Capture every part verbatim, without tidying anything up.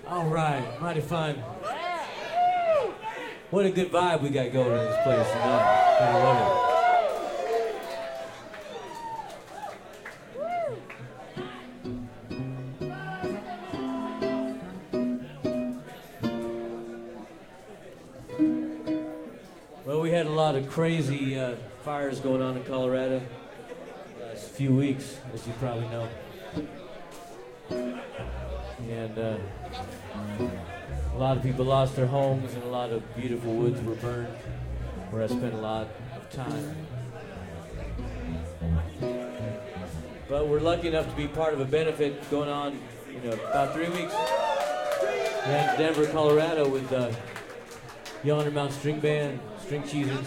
All right, mighty fine. What a good vibe we got going in this place tonight. I love it. Well, we had a lot of crazy uh, fires going on in Colorado the last few weeks, as you probably know. And uh, a lot of people lost their homes, and a lot of beautiful woods were burned, where I spent a lot of time. But we're lucky enough to be part of a benefit going on, you know, about three weeks. We're in Denver, Colorado, with uh, Yonder Mountain String Band, String Cheesers,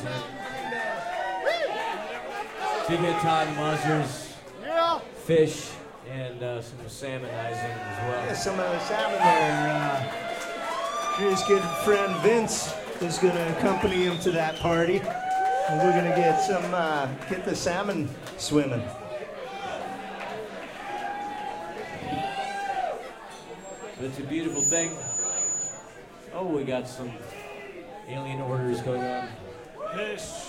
Big Head Time Monsters, Fish, and uh, some salmonizing as well. Yeah, some of the salmon there. Uh, Drew's good friend Vince is going to accompany him to that party, and we're going to get some uh, get the salmon swimming. It's a beautiful thing. Oh, we got some alien orders going on. Yes.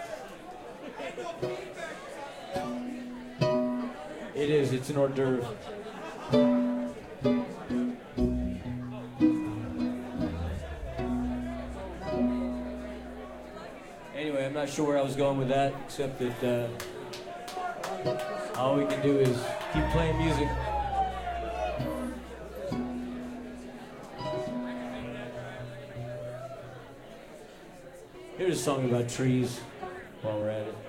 It is. It's an hors d'oeuvre. Anyway, I'm not sure where I was going with that, except that uh, all we can do is keep playing music. Here's a song about trees while we're at it.